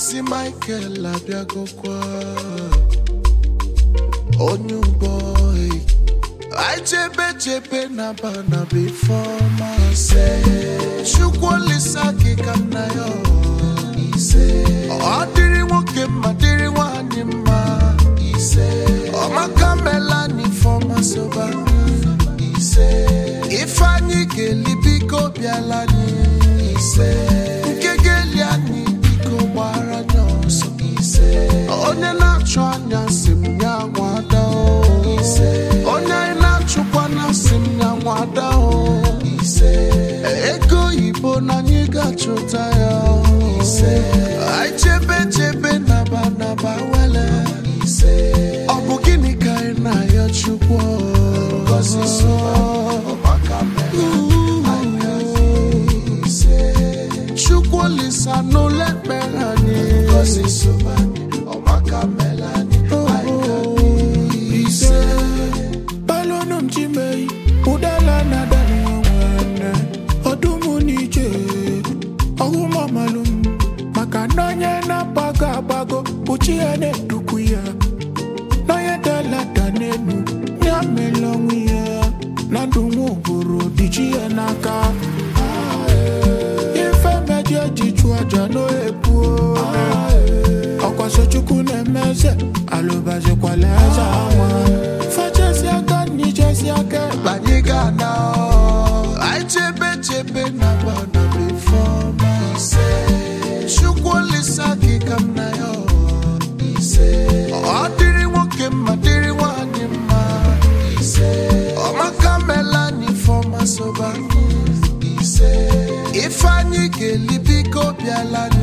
Mazi Michael Abiagokwa Onyuboy I jebe na bana before my say Chukwoli saki kanayo Ise Odiri woke madiri wanima Ise Omakamela ni forma soba Ise Ifani geli biko bialani Ise Nkegeliani biko wara nyoso Ise Onye na chwanya simnya wada Ise Onye na chukwana simnya wada Ise Ego ibo na nyiga chutaya Ise Ai chebe na ba wele Ise Obugini kai na ya chukwo Kosi so Lisa no let melani Kosi sumani Omaka melani Ise Balonum chimei Udala na dani wane Odumu nije Oguma malum Makanonye na bago Uchiane dukuya Noye dala danenu Nyamelongiya Nandumu buru Dichie naka Jichua jano epu Okwaso chukune meze Alubaze kwa leza wa Fachesi yaka nijesi yake Banyiga nao I chebe na bana before my say Chukwoli saki kamna yo Ise Odiri woke madiri wanima Ise Omakamela ni forma soba Ise Ifani geli biko bialani